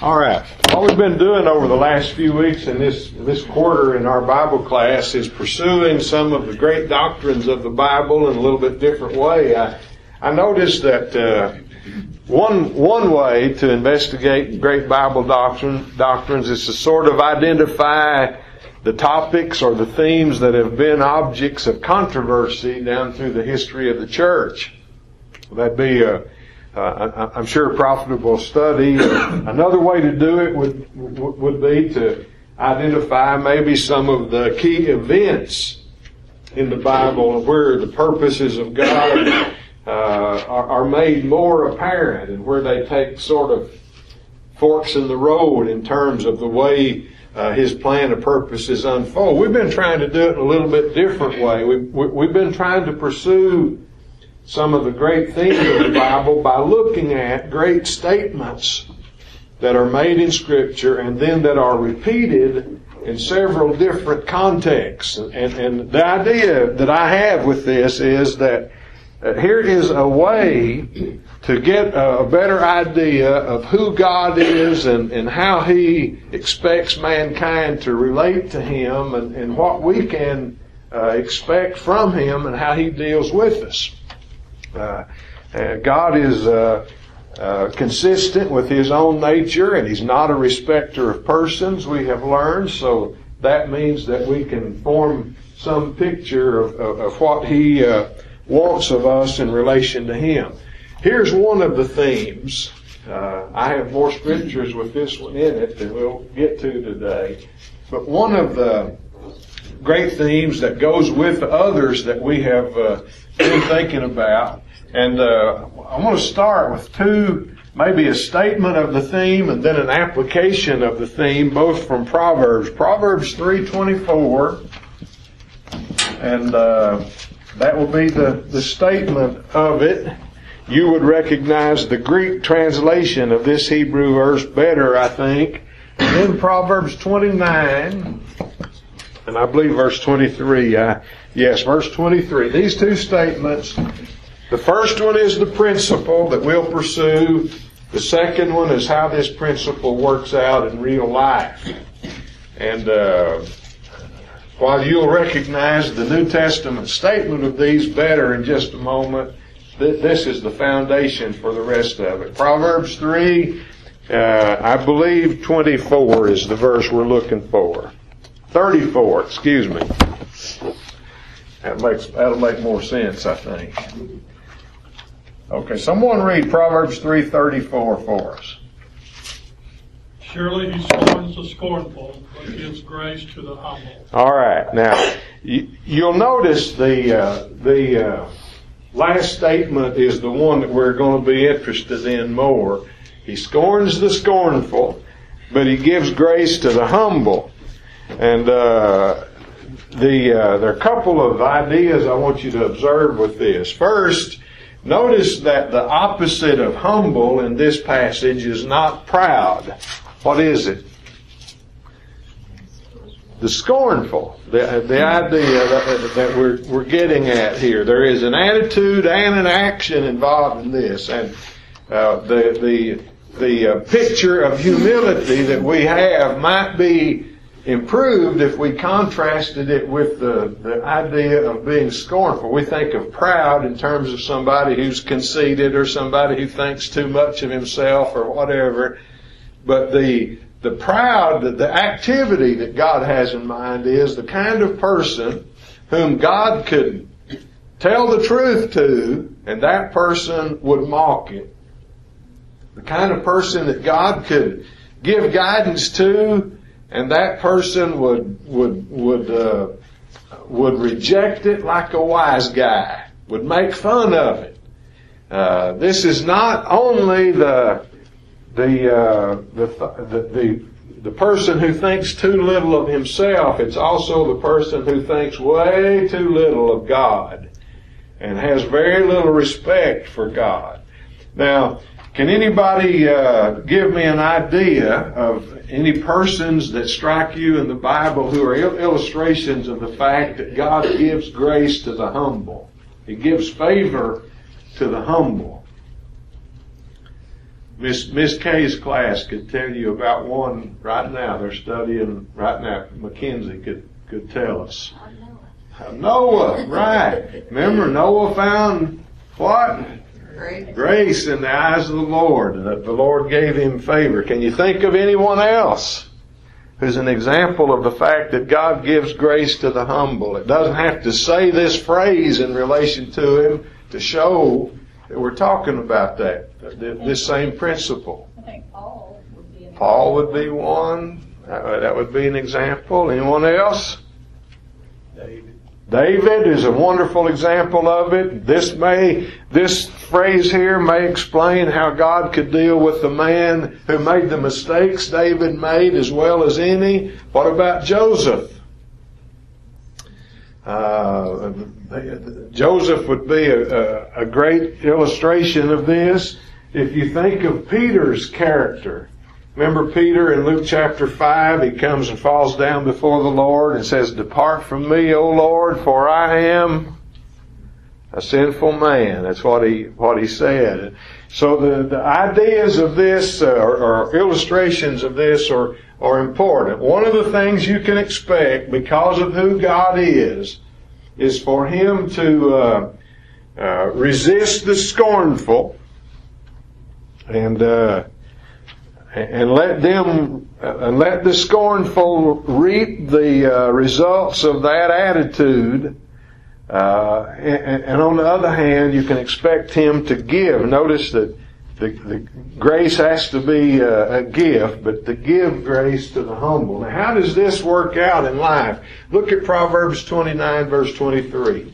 All right. What we've been doing over the last few weeks in this quarter in our Bible class is pursuing some of the great doctrines of the Bible in a little bit different way. I noticed that one way to investigate great Bible doctrines is to sort of identify the topics or the themes that have been objects of controversy down through the history of the church. That'd be I'm sure a profitable study. Another way to do it would be to identify maybe some of the key events in the Bible where the purposes of God are made more apparent and where they take sort of forks in the road in terms of the way His plan and purposes unfold. We've been trying to do it in a little bit different way. We've been trying to pursue some of the great themes of the Bible by looking at great statements that are made in Scripture and then that are repeated in several different contexts. And the idea that I have with this is that here is a way to get a better idea of who God is and how He expects mankind to relate to Him and what we can expect from Him and how He deals with us. God is consistent with His own nature, and He's not a respecter of persons, we have learned, so that means that we can form some picture of what He wants of us in relation to Him. Here's one of the themes. I have more scriptures with this one in it than we'll get to today, but one of the great themes that goes with others that we have been thinking about. And I want to start with two, maybe a statement of the theme and then an application of the theme, both from Proverbs. Proverbs 3:24, and that will be the statement of it. You would recognize the Greek translation of this Hebrew verse better, I think. And then Proverbs 29, and I believe verse 23. Yes, verse 23. These two statements. The first one is the principle that we'll pursue. The second one is how this principle works out in real life. And while you'll recognize the New Testament statement of these better in just a moment, this is the foundation for the rest of it. Proverbs 3, I believe 24 is the verse we're looking for. 34, excuse me. That'll make more sense, I think. Okay, someone read Proverbs 3:34 for us. Surely He scorns the scornful, but gives grace to the humble. All right, now you'll notice the last statement is the one that we're going to be interested in more. He scorns the scornful, but He gives grace to the humble. And there are a couple of ideas I want you to observe with this. First, notice that the opposite of humble in this passage is not proud. What is it? The scornful. The idea that we're getting at here. There is an attitude and an action involved in this, and the picture of humility that we have might be improved if we contrasted it with the idea of being scornful. We think of proud in terms of somebody who's conceited or somebody who thinks too much of himself or whatever. But the proud, the activity that God has in mind is the kind of person whom God could tell the truth to and that person would mock it. The kind of person that God could give guidance to and that person would reject it like a wise guy, would make fun of it. This is not only the person who thinks too little of himself, it's also the person who thinks way too little of God and has very little respect for God. Now, can anybody give me an idea of any persons that strike you in the Bible who are illustrations of the fact that God gives grace to the humble? He gives favor to the humble. Miss Kay's class could tell you about one right now. They're studying right now. Mackenzie could tell us. Noah, right. Remember, Noah found what? Grace in the eyes of the Lord. And that the Lord gave him favor. Can you think of anyone else who's an example of the fact that God gives grace to the humble? It doesn't have to say this phrase in relation to him to show that we're talking about this same principle. I think Paul would be Paul would be one. That would be an example. Anyone else? David is a wonderful example of it. This phrase here may explain how God could deal with the man who made the mistakes David made as well as any. What about Joseph? Joseph would be a great illustration of this. If you think of Peter's character, remember Peter in Luke chapter 5, he comes and falls down before the Lord and says, "Depart from me, O Lord, for I am a sinful man." That's what he said. So the ideas of this, or illustrations of this, are important. One of the things you can expect because of who God is for Him to resist the scornful and let the scornful reap the results of that attitude. And on the other hand, you can expect Him to give. Notice that the grace has to be a gift, but to give grace to the humble. Now, how does this work out in life? Look at Proverbs 29, verse 23.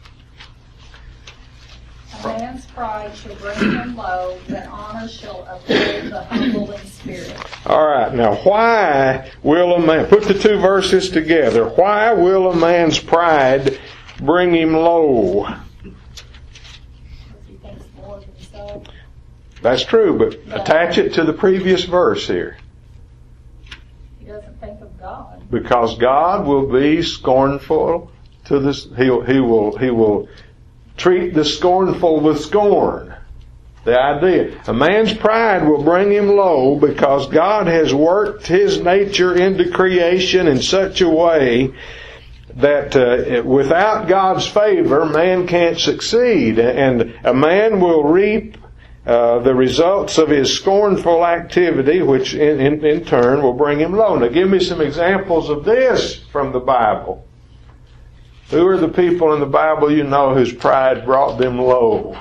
A man's pride shall bring him low, but honor shall uphold the humble in spirit. All right, now why will a man, put the two verses together, why will a man's pride bring him low? Because he thinks more of himself. That's true, but attach it to the previous verse here. He doesn't think of God. Because God will be scornful to this, He will treat the scornful with scorn. The idea. A man's pride will bring him low because God has worked His nature into creation in such a way that without God's favor, man can't succeed. And a man will reap the results of his scornful activity, which in turn will bring him low. Now give me some examples of this from the Bible. Who are the people in the Bible you know whose pride brought them low?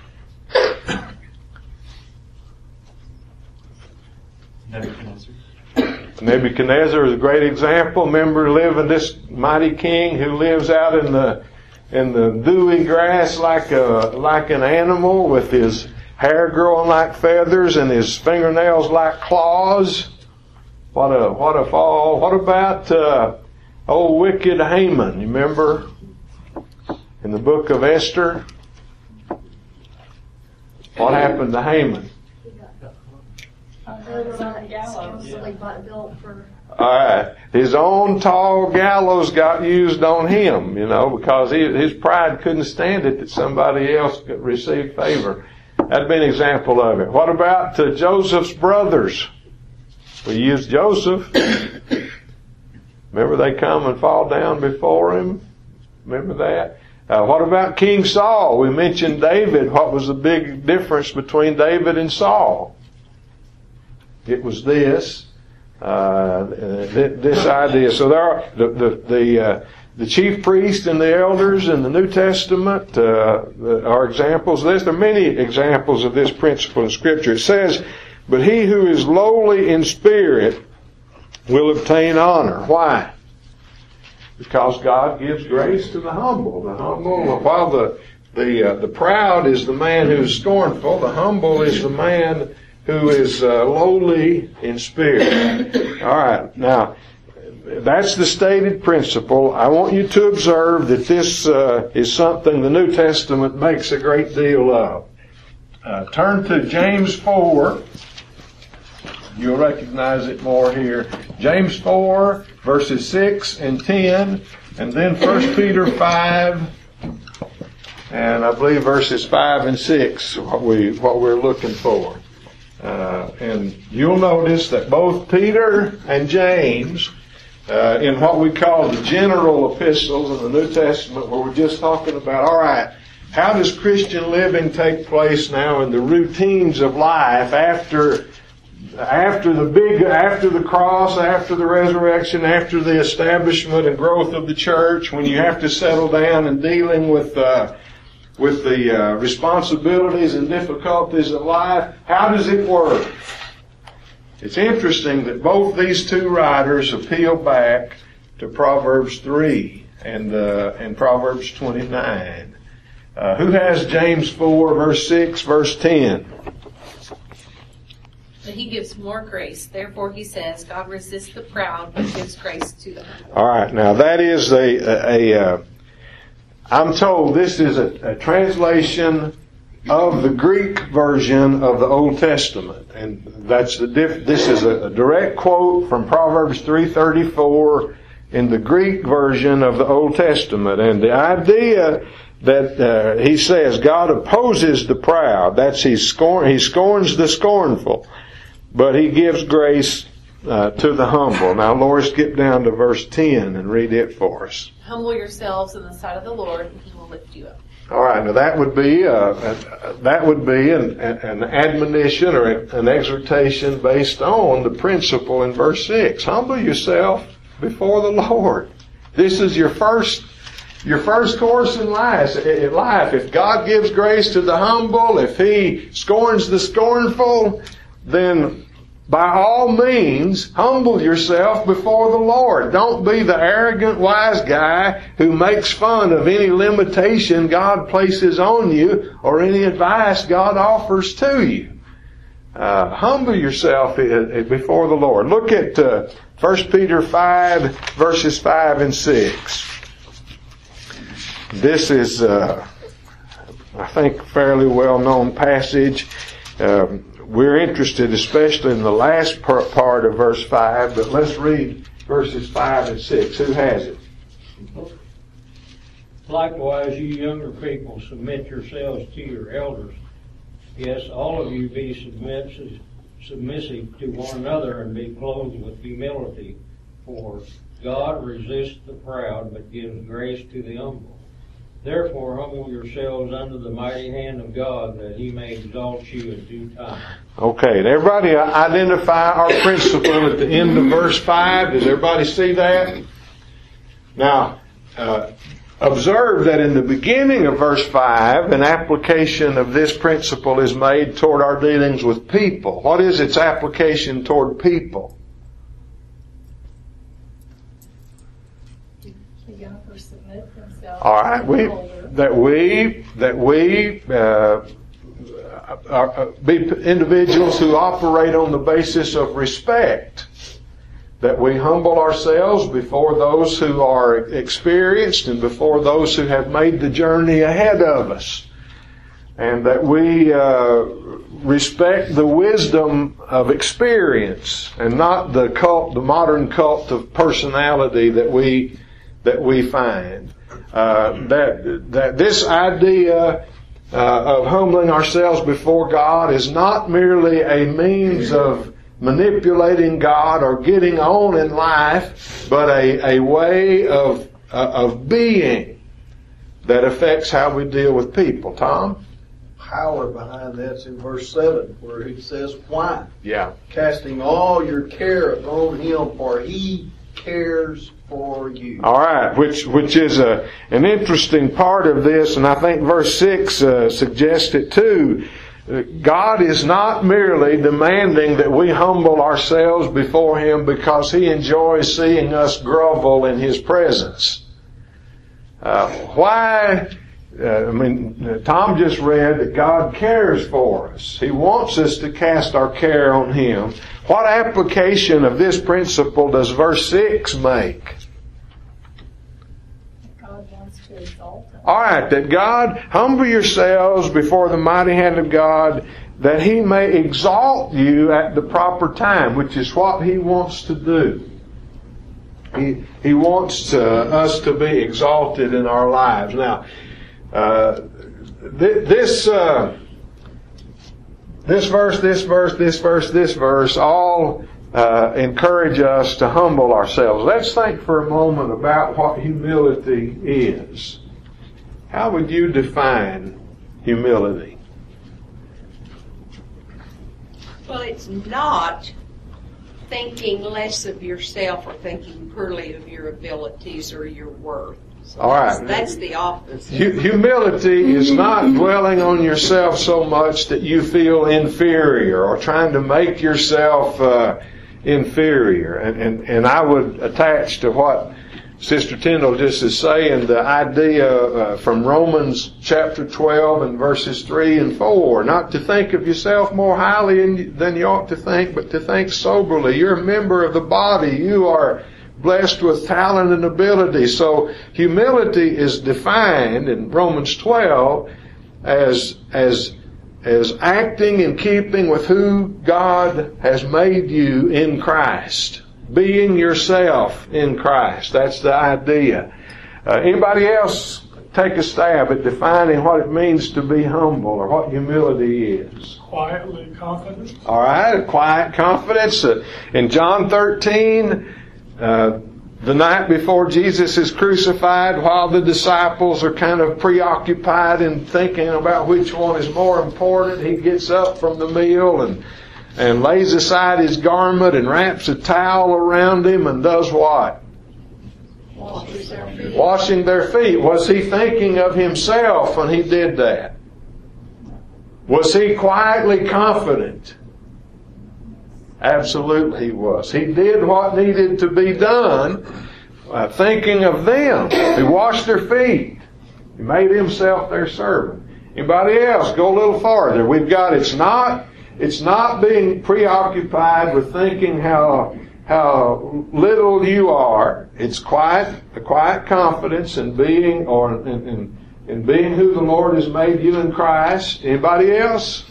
Nebuchadnezzar is a great example. Remember this mighty king who lives out in the dewy grass like an animal with his hair growing like feathers and his fingernails like claws. What a fall. What about old wicked Haman? You remember in the book of Esther? What happened to Haman? Alright. His own tall gallows got used on him, because his pride couldn't stand it that somebody else could receive favor. That'd be an example of it. What about Joseph's brothers? We use Joseph. Remember they come and fall down before him? Remember that? What about King Saul? We mentioned David. What was the big difference between David and Saul? It was this idea. So there are the chief priest and the elders in the New Testament are examples of this. There are many examples of this principle in Scripture. It says, "But he who is lowly in spirit will obtain honor." Why? Because God gives grace to the humble. The humble, while the proud is the man who's scornful, the humble is the man who is lowly in spirit. All right, now that's the stated principle. I want you to observe that this is something the New Testament makes a great deal of. Turn to James 4. You'll recognize it more here. James 4, verses 6 and 10, and then 1 Peter 5, and I believe verses 5 and 6, what we're looking for. And you'll notice that both Peter and James, in what we call the general epistles in the New Testament, where we're just talking about, all right, how does Christian living take place now in the routines of life after the cross, after the resurrection, after the establishment and growth of the church, when you have to settle down and dealing with the responsibilities and difficulties of life? How does it work? It's interesting that both these two writers appeal back to Proverbs 3 and Proverbs 29. Who has James 4, verse 6, verse 10? But he gives more grace. Therefore he says, God resists the proud, but gives grace to the humble. All right, now that is I'm told this is a translation of the Greek version of the Old Testament, and this is a direct quote from Proverbs 3:34 in the Greek version of the Old Testament, and the idea that he says God opposes the proud, that's he scorns the scornful, but he gives grace to the humble. Now, Laura, skip down to verse 10 and read it for us. Humble yourselves in the sight of the Lord, and he will lift you up. All right. Now that would be an admonition or an exhortation based on the principle in verse 6. Humble yourself before the Lord. This is your first course in life. If God gives grace to the humble, if He scorns the scornful, then by all means, humble yourself before the Lord. Don't be the arrogant wise guy who makes fun of any limitation God places on you or any advice God offers to you. Humble yourself before the Lord. Look at 1 Peter 5, verses 5 and 6. This is, I think, a fairly well-known passage. We're interested especially in the last part of verse 5, but let's read verses 5 and 6. Who has it? Likewise, you younger people, submit yourselves to your elders. Yes, all of you be submissive to one another and be clothed with humility. For God resists the proud, but gives grace to the humble. Therefore, humble yourselves under the mighty hand of God, that He may exalt you in due time. Okay, and everybody identify our principle at the end of verse 5. Does everybody see that? Now, observe that in the beginning of verse 5, an application of this principle is made toward our dealings with people. What is its application toward people? All right, be individuals who operate on the basis of respect. That we humble ourselves before those who are experienced and before those who have made the journey ahead of us. And that we respect the wisdom of experience and not the modern cult of personality that we find. That this idea of humbling ourselves before God is not merely a means of manipulating God or getting on in life, but a way of being that affects how we deal with people. Tom? Power behind that's in verse 7, where he says, why? Yeah. Casting all your care upon Him, for He cares for you. All right, which is an interesting part of this, and I think verse 6 suggests it too. God is not merely demanding that we humble ourselves before Him because He enjoys seeing us grovel in His presence. Why? Tom just read that God cares for us. He wants us to cast our care on Him. What application of this principle does verse 6 make? God wants to exalt us. All right, that God, humble yourselves before the mighty hand of God, that He may exalt you at the proper time, which is what He wants to do. He wants us to be exalted in our lives. This this verse all encourage us to humble ourselves. Let's think for a moment about what humility is. How would you define humility? Well, it's not thinking less of yourself or thinking poorly of your abilities or your worth. So All right. That's the opposite. Humility is not dwelling on yourself so much that you feel inferior or trying to make yourself inferior. And I would attach to what Sister Tyndall just is saying, the idea from Romans chapter 12 and verses 3 and 4, not to think of yourself more highly than you ought to think, but to think soberly. You're a member of the body. You are blessed with talent and ability. So humility is defined in Romans 12 as acting in keeping with who God has made you in Christ. Being yourself in Christ. That's the idea. Anybody else take a stab at defining what it means to be humble or what humility is? Quietly confident. All right, a quiet confidence. In John 13, the night before Jesus is crucified, while the disciples are kind of preoccupied in thinking about which one is more important, he gets up from the meal and lays aside his garment and wraps a towel around him and does what? Washing their feet. Was he thinking of himself when he did that? Was he quietly confident? Absolutely he was. He did what needed to be done, thinking of them. He washed their feet. He made himself their servant. Anybody else? Go a little farther. We've got it's not being preoccupied with thinking how little you are. It's a quiet confidence in being in being who the Lord has made you in Christ. Anybody else?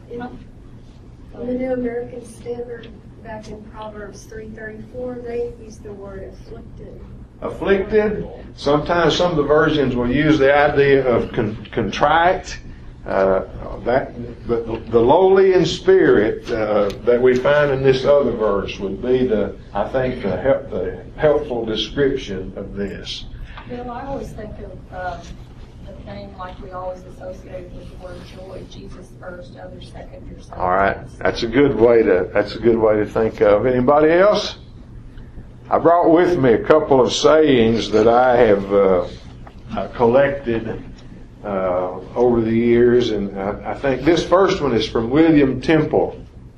On the New American Standard, back in Proverbs 3:34, they use the word afflicted. Afflicted. Sometimes some of the versions will use the idea of contrite. But the lowly in spirit that we find in this other verse would be the helpful description of this. Bill, I always think of the thing like we always associate with the word joy. Jesus first, others second, yourself. All right, that's a good way to think of. Anybody else? I brought with me a couple of sayings that I have collected over the years, and I think this first one is from William Temple.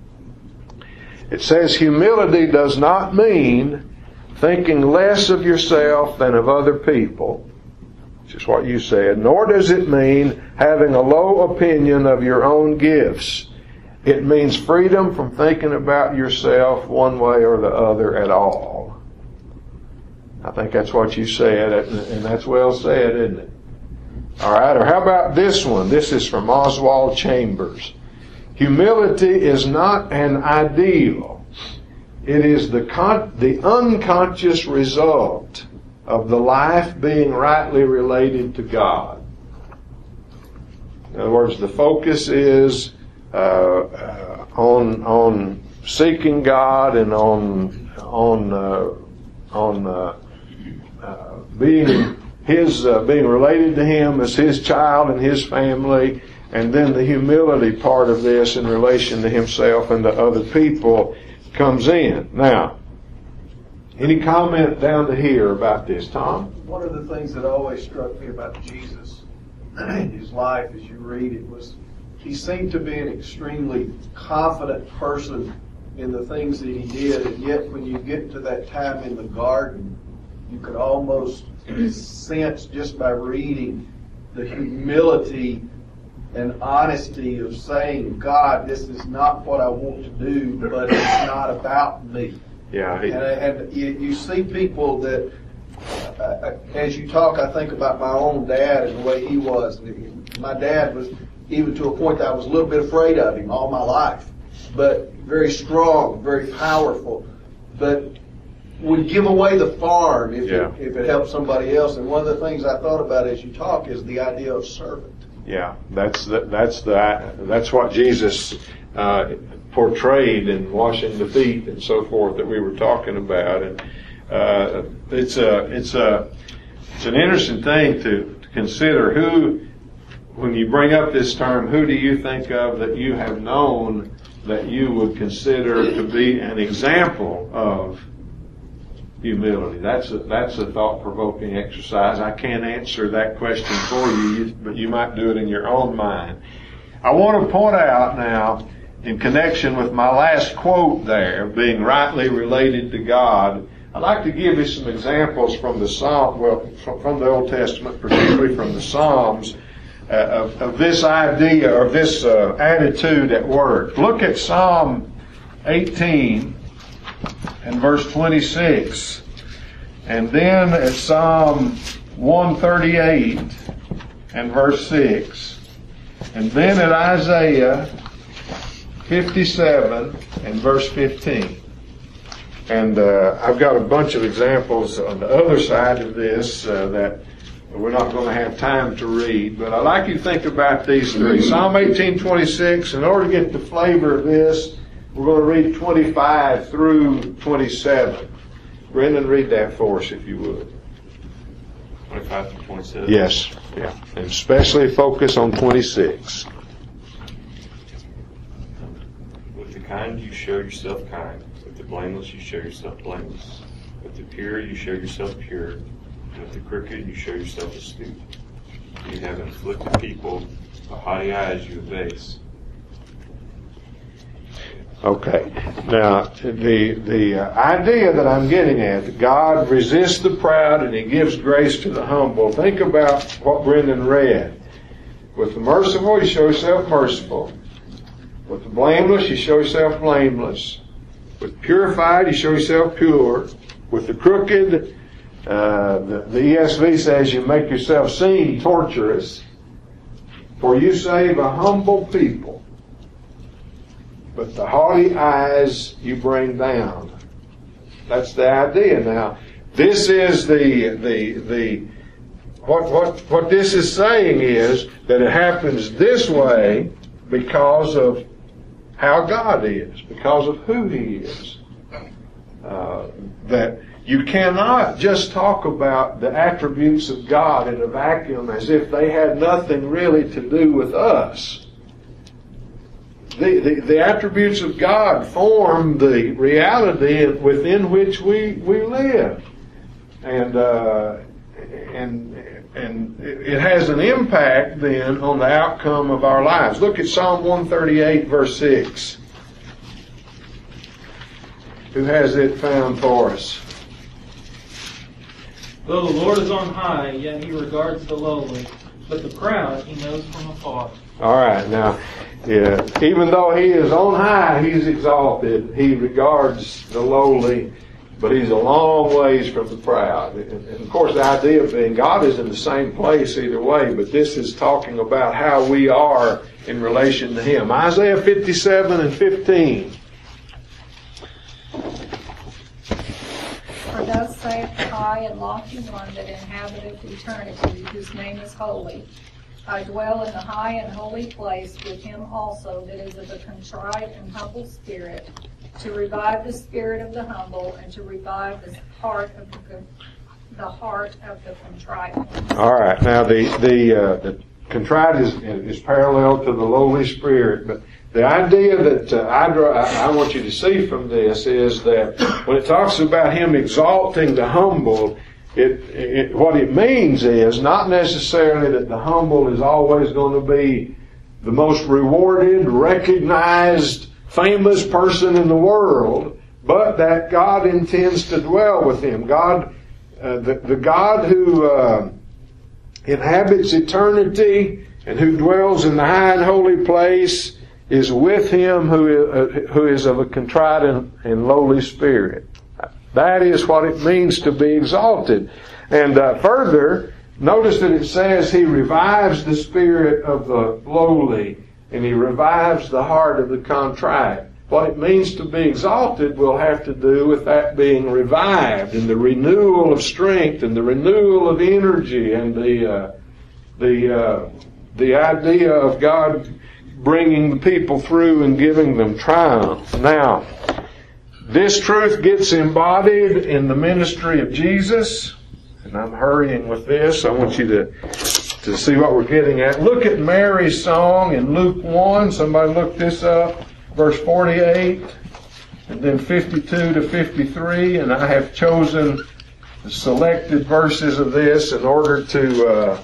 It says, humility does not mean thinking less of yourself than of other people, which is what you said, nor does it mean having a low opinion of your own gifts. It means freedom from thinking about yourself one way or the other at all. I think that's what you said, and that's well said, isn't it? All right, or how about this one? This is from Oswald Chambers. Humility is not an ideal. It is the unconscious result of the life being rightly related to God. In other words, the focus is on seeking God and on being being related to Him as His child and His family, and then the humility part of this in relation to himself and to other people comes in. Now, any comment down to here about this, Tom? One of the things that always struck me about Jesus in his life as you read it was he seemed to be an extremely confident person in the things that he did, and yet when you get to that time in the garden, you could almost sense just by reading the humility and honesty of saying, God, this is not what I want to do, but it's not about me. Yeah. And you see people that, as you talk, I think about my own dad and the way he was. My dad was, even to a point that I was a little bit afraid of him all my life, but very strong, very powerful, but would give away the farm if it helped somebody else. And one of the things I thought about as you talk is the idea of servant. Yeah, that's what Jesus portrayed in washing the feet and so forth that we were talking about. And it's an interesting thing to consider. Who, when you bring up this term, who do you think of that you have known that you would consider to be an example of humility? That's a thought-provoking exercise. I can't answer that question for you, but you might do it in your own mind. I want to point out now, in connection with my last quote there, being rightly related to God, I'd like to give you some examples from the from the Old Testament, particularly from the Psalms, of this idea, or this attitude at work. Look at Psalm 18 and verse 26, and then at Psalm 138 and verse 6, and then at Isaiah 57 and verse 15. And I've got a bunch of examples on the other side of this that we're not going to have time to read, but I'd like you to think about these three. Psalm 18:26, in order to get the flavor of this, we're going to read 25 through 27. Brendan, read that for us if you would. 25 through 27? Yes, yeah. And especially focus on 26. With the kind you show yourself kind. With the blameless you show yourself blameless. With the pure you show yourself pure. And with the crooked you show yourself astute. You have inflicted people, the haughty eyes you abase. Okay. Now, the idea that I'm getting at, that God resists the proud and He gives grace to the humble. Think about what Brendan read. With the merciful, you show yourself merciful. With the blameless, you show yourself blameless. With the purified, you show yourself pure. With the crooked, the ESV says you make yourself seem torturous. For you save a humble people, but the haughty eyes you bring down. That's the idea. Now, this is what this is saying is that it happens this way because of how God is, because of who He is. That you cannot just talk about the attributes of God in a vacuum as if they had nothing really to do with us. The attributes of God form the reality within which we live. And it has an impact then on the outcome of our lives. Look at Psalm 138 verse 6. Who has it found for us? Though the Lord is on high, yet He regards the lowly, but the proud He knows from afar. All right, now, yeah, even though He is on high, He's exalted. He regards the lowly, but He's a long ways from the proud. And of course, the idea of being God is in the same place either way, but this is talking about how we are in relation to Him. Isaiah 57 and 15. For thus saith the high and lofty one that inhabiteth eternity, whose name is holy. I dwell in the high and holy place with Him also that is of a contrite and humble spirit, to revive the spirit of the humble and to revive the heart of the contrite. All right. Now the contrite is parallel to the lowly spirit, but the idea that I want you to see from this is that when it talks about Him exalting the humble, what it means is not necessarily that the humble is always going to be the most rewarded, recognized, famous person in the world, but that God intends to dwell with him. God, the God who inhabits eternity and who dwells in the high and holy place is with him who is of a contrite and lowly spirit. That is what it means to be exalted. And further, notice that it says He revives the spirit of the lowly and He revives the heart of the contrite. What it means to be exalted will have to do with that being revived and the renewal of strength and the renewal of energy and the idea of God bringing the people through and giving them triumph. Now, this truth gets embodied in the ministry of Jesus, and I'm hurrying with this. I want you to see what we're getting at. Look at Mary's song in Luke 1. Somebody look this up. Verse 48, and then 52 to 53. And I have chosen the selected verses of this in order to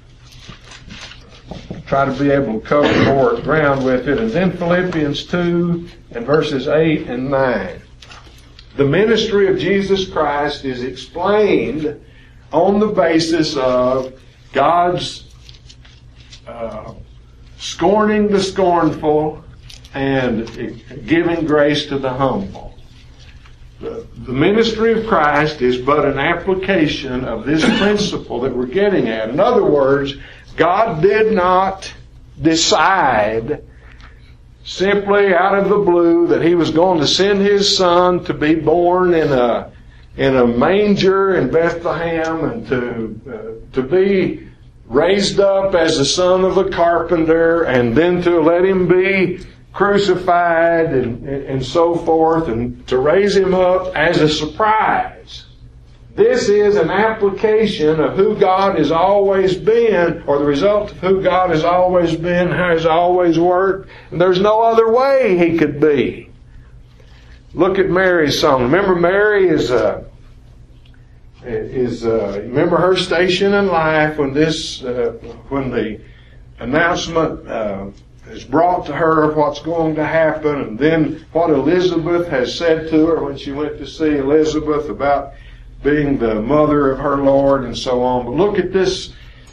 try to be able to cover more ground with it. And then Philippians 2 and verses 8 and 9. The ministry of Jesus Christ is explained on the basis of God's scorning the scornful and giving grace to the humble. The ministry of Christ is but an application of this principle that we're getting at. In other words, God did not decide simply out of the blue that He was going to send His Son to be born in a manger in Bethlehem and to be raised up as the son of a carpenter and then to let Him be crucified and so forth and to raise Him up as a surprise. This is an application of who God has always been, or the result of who God has always been, how He's always worked. And there's no other way He could be. Look at Mary's song. Remember, Mary remember her station in life when when the announcement is brought to her of what's going to happen, and then what Elizabeth has said to her when she went to see Elizabeth about being the mother of her Lord and so on. But look at these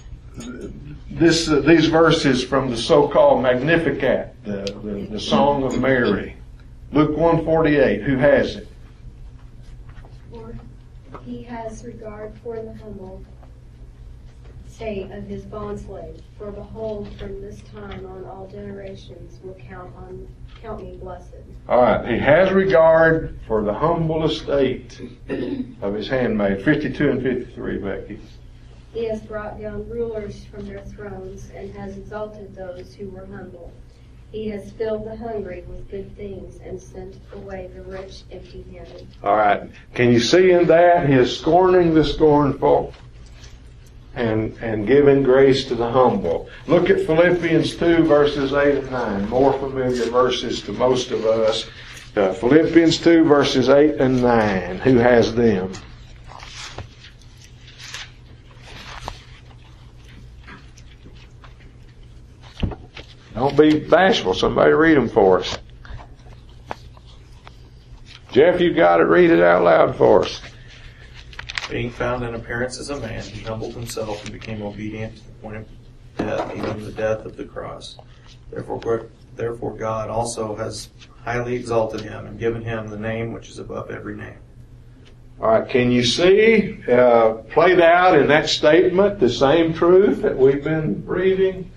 verses from the so-called Magnificat, the Song of Mary. Luke 1:48. Who has it? For He has regard for the humble state of His bondslave. For behold, from this time on all generations will count me blessed. All right. He has regard for the humble estate of His handmaid. 52 and 53, Becky. He has brought down rulers from their thrones and has exalted those who were humble. He has filled the hungry with good things and sent away the rich empty-handed. All right. Can you see in that His scorning the scornful and giving grace to the humble? Look at Philippians 2 verses 8 and 9. More familiar verses to most of us. Philippians 2 verses 8 and 9. Who has them? Don't be bashful. Somebody read them for us. Jeff, you got it. Read it out loud for us. Being found in appearance as a man, He humbled Himself and became obedient to the point of death, even the death of the cross. Therefore God also has highly exalted Him and given Him the name which is above every name. All right, can you see played out in that statement the same truth that we've been reading?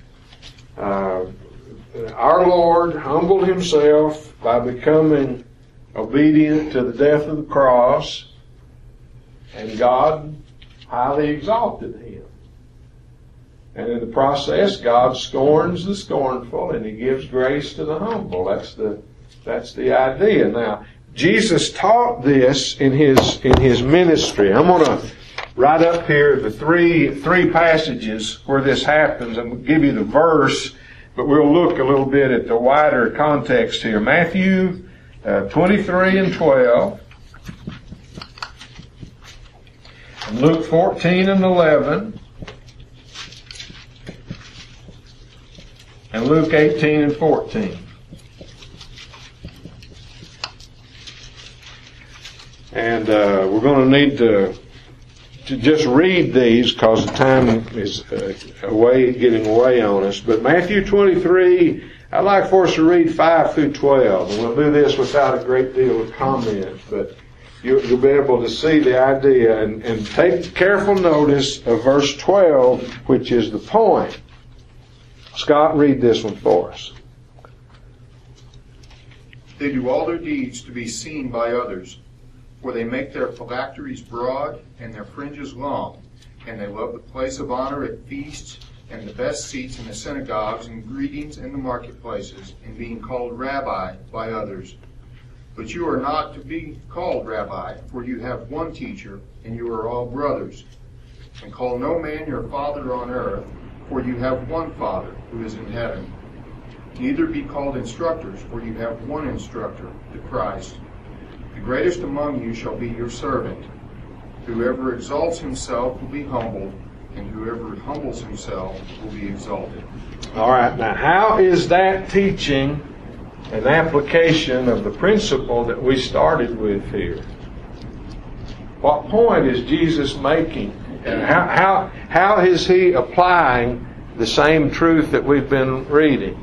Our Lord humbled Himself by becoming obedient to the death of the cross, and God highly exalted Him. And in the process, God scorns the scornful and He gives grace to the humble. That's the idea. Now, Jesus taught this in His ministry. I'm going to write up here the three passages where this happens. I'm going to give you the verse, but we'll look a little bit at the wider context here. Matthew 23 and 12. And Luke 14 and 11. And Luke 18 and 14. And we're going to need to just read these because the time is getting away on us. But Matthew 23, I'd like for us to read 5 through 12. And we'll do this without a great deal of comment, but you'll be able to see the idea and take careful notice of verse 12, which is the point. Scott, read this one for us. They do all their deeds to be seen by others, for they make their phylacteries broad and their fringes long, and they love the place of honor at feasts and the best seats in the synagogues and greetings in the marketplaces, and being called Rabbi by others. But you are not to be called Rabbi, for you have one teacher, and you are all brothers. And call no man your father on earth, for you have one Father who is in heaven. Neither be called instructors, for you have one instructor, the Christ. The greatest among you shall be your servant. Whoever exalts himself will be humbled, and whoever humbles himself will be exalted. All right, now how is that teaching an application of the principle that we started with here? What point is Jesus making? And how is he applying the same truth that we've been reading?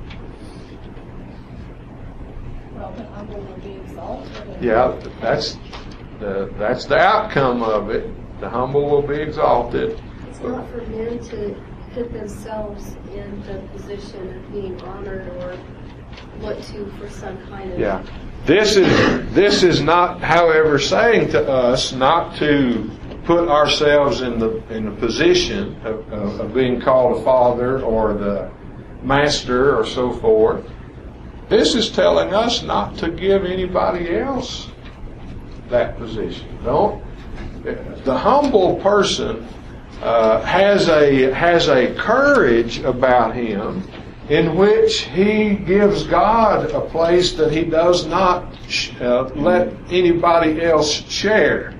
Well, the humble will be exalted. Yeah, that's the outcome of it. The humble will be exalted. It's not for men to put themselves in the position of being honored or looked to for some kind of... Yeah. This is not, however, saying to us not to put ourselves in the position of being called a father or the master or so forth. This is telling us not to give anybody else that position. Don't. The humble person has a courage about him in which he gives God a place that he does not let anybody else share.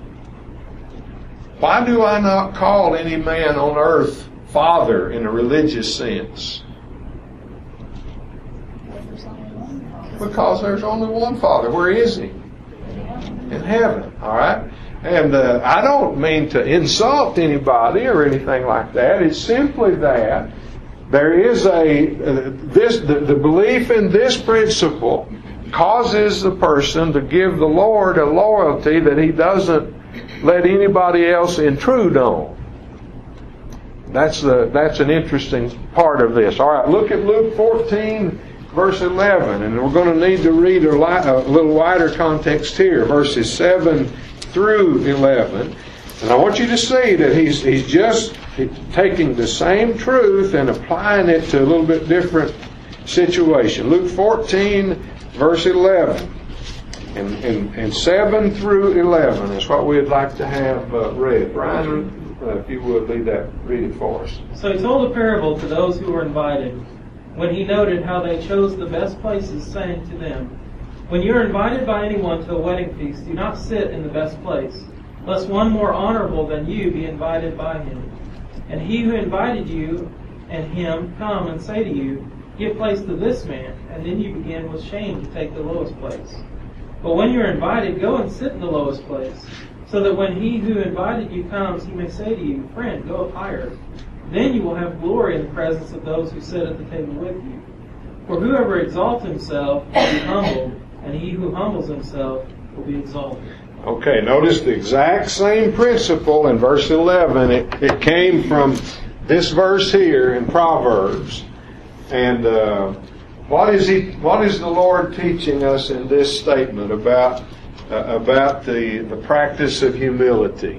Why do I not call any man on earth father in a religious sense? Because there's only one Father. Where is he? In heaven. All right? And I don't mean to insult anybody or anything like that. It's simply that there is the belief in this principle causes the person to give the Lord a loyalty that he doesn't let anybody else intrude on. That's an interesting part of this. All right, look at Luke 14, verse 11, and we're going to need to read a little wider context here, verses 7 through 11. And I want you to see that he's just taking the same truth and applying it to a little bit different situation. Luke 14, verse 11. And 7 through 11 is what we'd like to have read. Brian, if you would read it for us. So he told a parable to those who were invited. When he noted how they chose the best places, saying to them, "When you are invited by anyone to a wedding feast, do not sit in the best place, lest one more honorable than you be invited by him. And he who invited you and him come and say to you, 'Give place to this man,' and then you begin with shame to take the lowest place. But when you are invited, go and sit in the lowest place, so that when he who invited you comes, he may say to you, 'Friend, go up higher.' Then you will have glory in the presence of those who sit at the table with you. For whoever exalts himself will be humbled, and he who humbles himself will be exalted." Okay, notice the exact same principle in verse 11. It came from this verse here in Proverbs. And what is the Lord teaching us in this statement about the practice of humility?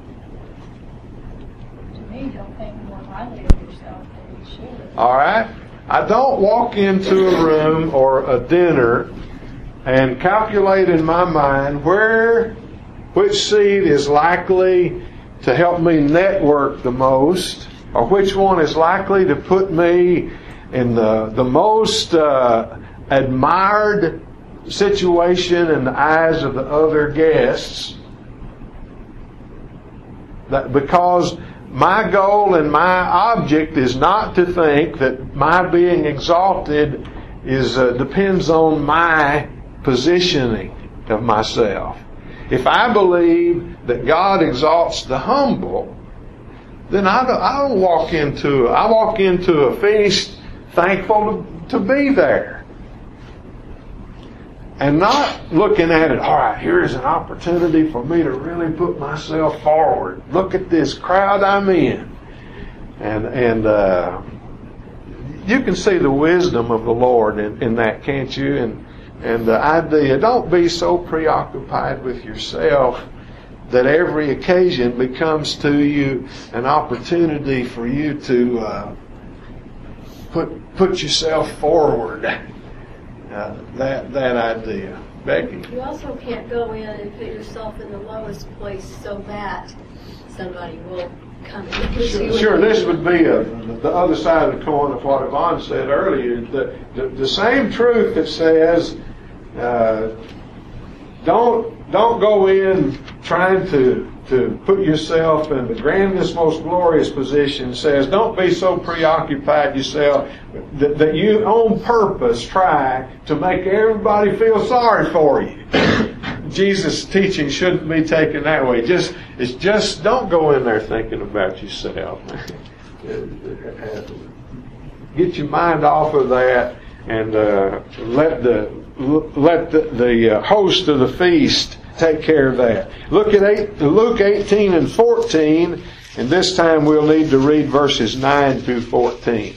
To me, don't think more highly of yourself than you should. All right? I don't walk into a room or a dinner and calculate in my mind which seat is likely to help me network the most, or which one is likely to put me in the most admired situation in the eyes of the other guests. Because my goal and my object is not to think that my being exalted depends on my positioning of myself. If I believe that God exalts the humble, then I walk into a feast thankful to be there, and not looking at it, all right, here is an opportunity for me to really put myself forward. Look at this crowd I'm in. And you can see the wisdom of the Lord in that, can't you? And the idea, don't be so preoccupied with yourself that every occasion becomes to you an opportunity for you to put yourself forward. That idea. Becky? You also can't go in and put yourself in the lowest place so that somebody will come and push you. Sure, this would be the other side of the coin of what Yvonne said earlier. The same truth that says, don't go in trying to put yourself in the grandest, most glorious position. Says, don't be so preoccupied yourself that you on purpose try to make everybody feel sorry for you. Jesus' teaching shouldn't be taken that way. It's just don't go in there thinking about yourself. Get your mind off of that and let the host of the feast take care of that. Look at Luke 18 and 14, and this time we'll need to read verses 9 through 14.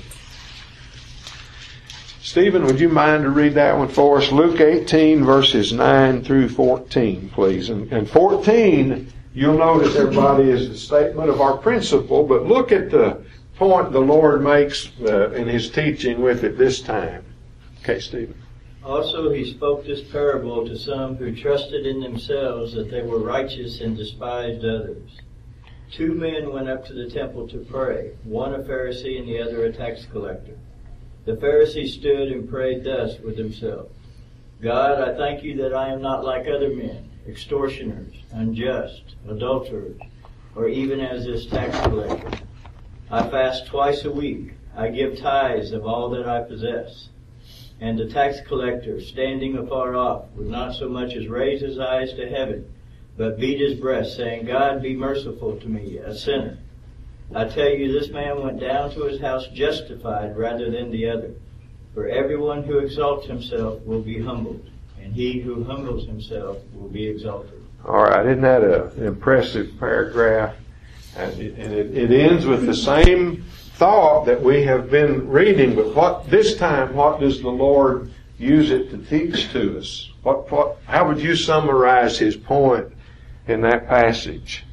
Stephen, would you mind to read that one for us? Luke 18, verses 9 through 14, please. And 14, you'll notice, everybody, is the statement of our principle, but look at the point the Lord makes in His teaching with it this time. Okay, Stephen. Also he spoke this parable to some who trusted in themselves that they were righteous and despised others. 2 men went up to the temple to pray, one a Pharisee and the other a tax collector. The Pharisee stood and prayed thus with himself, God, I thank you that I am not like other men, extortioners, unjust, adulterers, or even as this tax collector. I fast twice a week. I give tithes of all that I possess. And the tax collector, standing afar off, would not so much as raise his eyes to heaven, but beat his breast, saying, God, be merciful to me, a sinner. I tell you, this man went down to his house justified rather than the other. For everyone who exalts himself will be humbled, and he who humbles himself will be exalted. All right, isn't that an impressive paragraph? And it ends with the same thought that we have been reading, but this time, what does the Lord use it to teach to us? How would you summarize His point in that passage?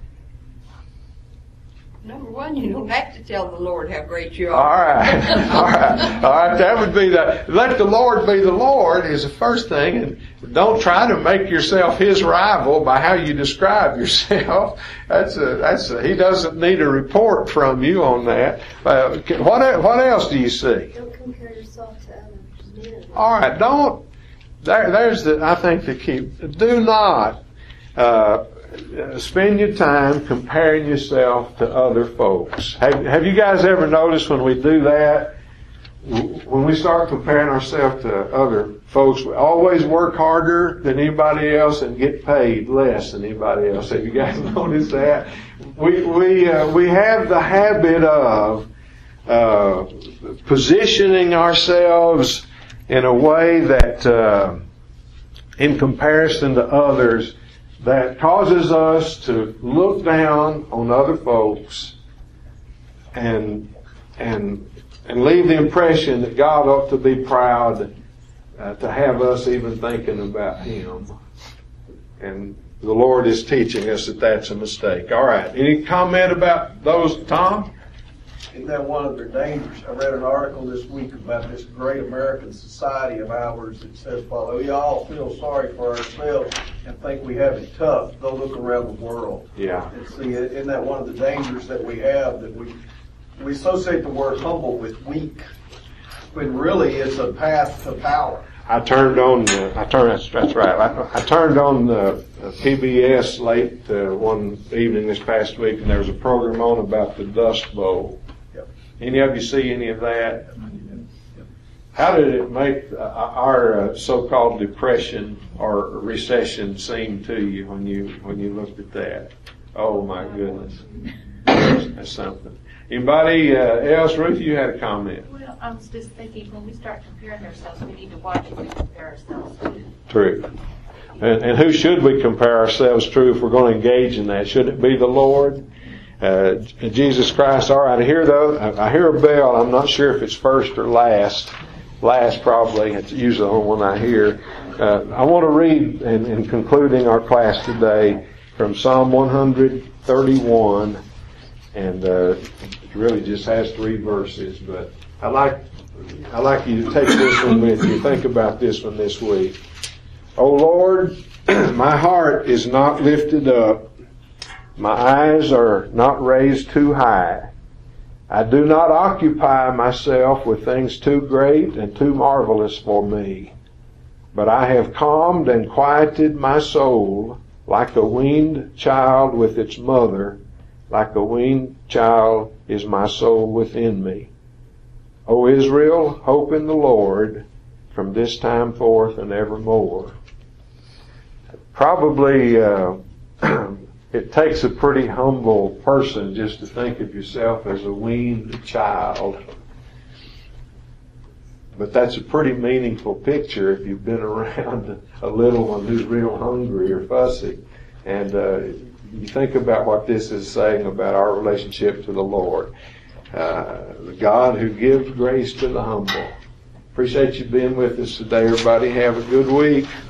Number one, you don't have to tell the Lord how great you are. All right. That would be let the Lord be the Lord is the first thing, and don't try to make yourself His rival by how you describe yourself. He doesn't need a report from you on that. What else do you see? Don't compare yourself to others. All right, don't. There's I think the key. Do not spend your time comparing yourself to other folks. Have you guys ever noticed when we do that? When we start comparing ourselves to other folks, we always work harder than anybody else and get paid less than anybody else. Have you guys noticed that? We have the habit of positioning ourselves in a way that, in comparison to others, that causes us to look down on other folks and leave the impression that God ought to be proud to have us even thinking about Him. And the Lord is teaching us that that's a mistake. All right. Any comment about those, Tom? Isn't that one of their dangers? I read an article this week about this great American society of ours that says, well, we all feel sorry for ourselves and think we have it tough. Go look around the world. Yeah. And see, isn't that one of the dangers that we have, that we associate the word humble with weak, when really it's a path to power. That's right. I turned on the PBS late one evening this past week, and there was a program on about the Dust Bowl. Yep. Any of you see any of that? How did it make our so-called depression or recession seem to you when you looked at that? Oh my goodness, that's something. Anybody else? Ruth, you had a comment. Well, I was just thinking, when we start comparing ourselves, we need to watch who we compare ourselves to. True. And who should we compare ourselves to if we're going to engage in that? Should it be the Lord? Jesus Christ? All right, I hear a bell. I'm not sure if it's first or last. Last probably. It's usually the only one I hear. I want to read, in concluding our class today, from Psalm 131, and it really just has 3 verses, but I'd like you to take this one with you. Think about this one this week. O Lord, my heart is not lifted up. My eyes are not raised too high. I do not occupy myself with things too great and too marvelous for me. But I have calmed and quieted my soul like a weaned child with its mother. Like a weaned child is my soul within me. O Israel, hope in the Lord from this time forth and evermore. Probably it takes a pretty humble person just to think of yourself as a weaned child. But that's a pretty meaningful picture if you've been around a little one who's real hungry or fussy. And you think about what this is saying about our relationship to the Lord. The God who gives grace to the humble. Appreciate you being with us today, everybody. Have a good week.